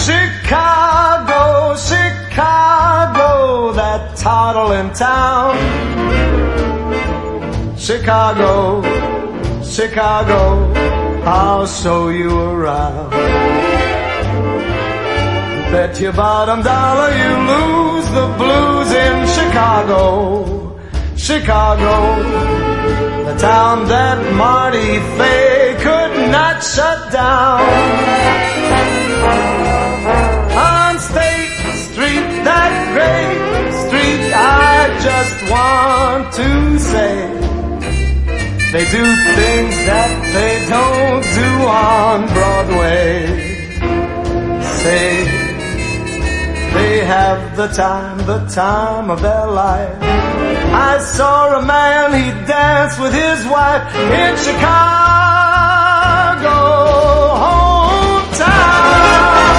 Chicago, Chicago, that toddling town. Chicago, Chicago, I'll show you around. Bet your bottom dollar you lose the blues in Chicago, Chicago, the town that Marty Fay could not shut down. On State Street, that great street, I just want to say, they do things that they don't do on Broadway. Say, they have the time of their life. I saw a man, he danced with his wife in Chicago, hometown.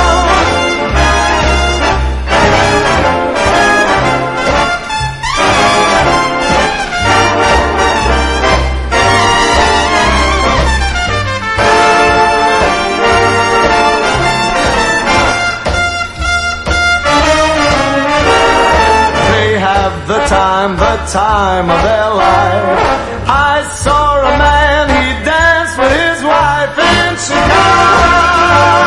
The time of their life. I saw a man, he danced with his wife in Chicago.